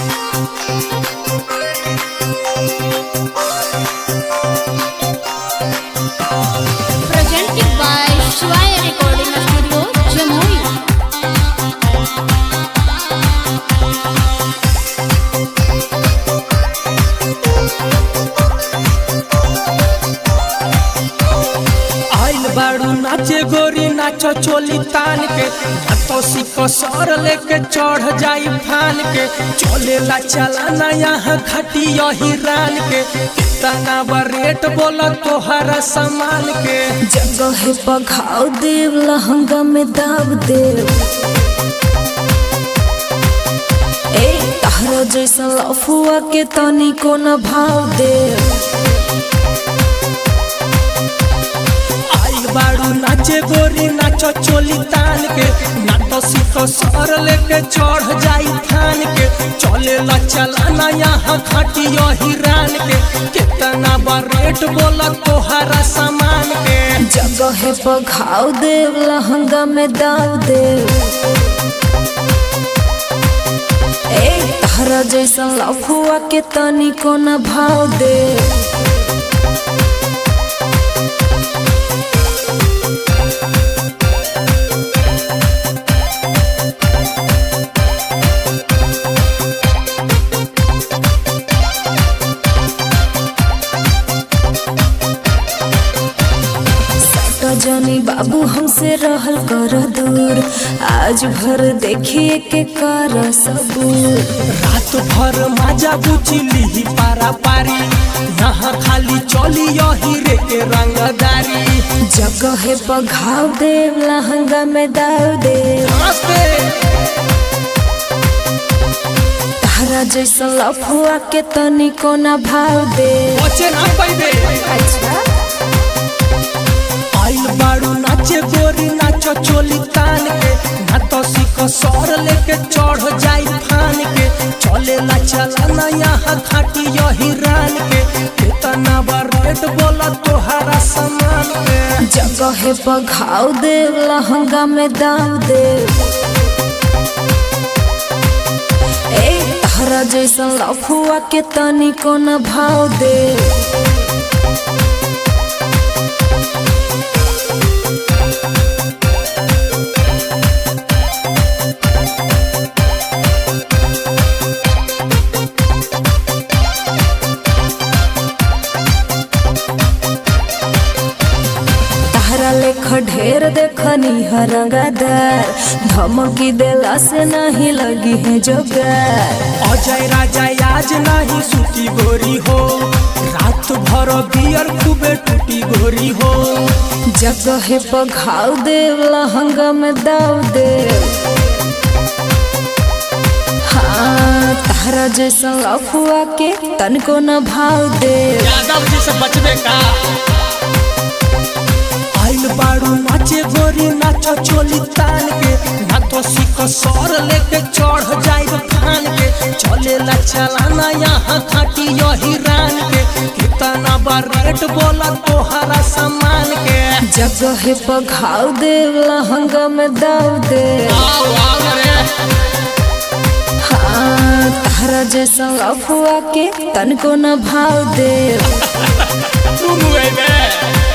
Presented by Shivaya Recording Studio, Jamui. आइल बाड़ू नाचे गोरी नाचो चोली तान के तो सिको सर लेके चढ़ जाई फान के चलेला चलाना यहाँ घटी यही रान के कितना रेट बोला तोहरा सामान के जगह पघाव देव लहंगा में दाब देव ए तारा जैसा लफुआ के तनी को न भाव देव बाड़ू नाचे गोरी नाचो चोली तान के ना तो सिको सर लेके चढ़ जाई थान के चलेला चलाना यहाँ घाटी यही रान के कितना रेट बोला तोहरा सामान के जगह पघाव देव लहंगा में दाव देव ए तारा जैसा लफुआ के तनी को न भाव देव जानी बाबू हमसे रहल कर दूर आज भर देखिए के कर सबूर रात भर मजा बुझली ही पारा पारी यहाँ खाली चली यही रे के रंगदारी जगह पघाव देव लहंगा में दाव देव तारा जैसा लफुआ के तनी को न भाव देव अच्छा आइल बाड़ू नाचे गोरी नाचो चोली तान के ना तो सिको सर लेके चढ़ जाई फान के चलेला चलाना यहाँ घाटी यही रान के कितना रेट बोला तोहरा सामान के जगह पघाव देव लहंगा में दाव देव ए तारा जैसा लफुआ के तनी को न भाव देव लेख ढेर देखनी हरंगादार धमकी देला से नहीं लगी है जोगार अजय राजा आज नहीं सूती गोरी हो रात भर बियर खूबे टूटी गोरी हो जगह पघाव देव लहंगा में दाव देव हाँ तारा जैसा लफुआ के तन को न भाव देव यादव जी से बचने का आइल बाड़ू नाचे गोरी नाचो चोली तान के ना तो सिको सर लेके चढ़ जाई फान के चलेला चलाना यहाँ घाटी यही रान के कितना रेट बोला तोहरा सामान के जगह पघाव देव लहंगा में दाव देव हाँ तारा जैसा लफुआ के तन को न भाव देव